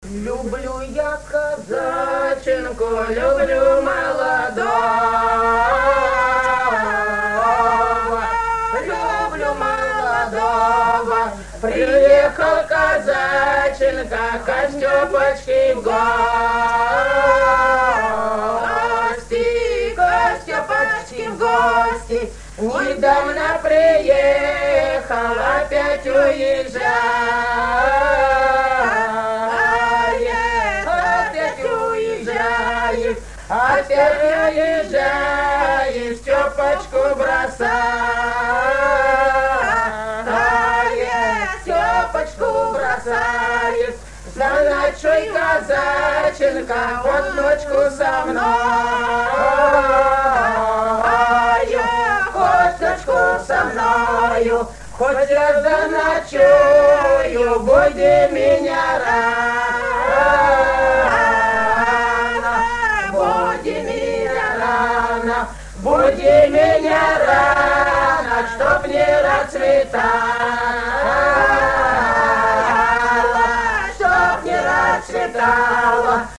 Люблю я казаченку, люблю молодого, люблю молодого. Приехал казаченка к Степочке в гости, к Степочке в гости. Недавно приехал, опять уезжает. Опять уезжает, Степочку бросает, Степочку бросает. Заночуй, казаченка, под ночку со мной, хоть ночку со мною, хоть я заночую, буди меня рано. Буди меня рано, чтоб не расцветало, чтоб не расцветало.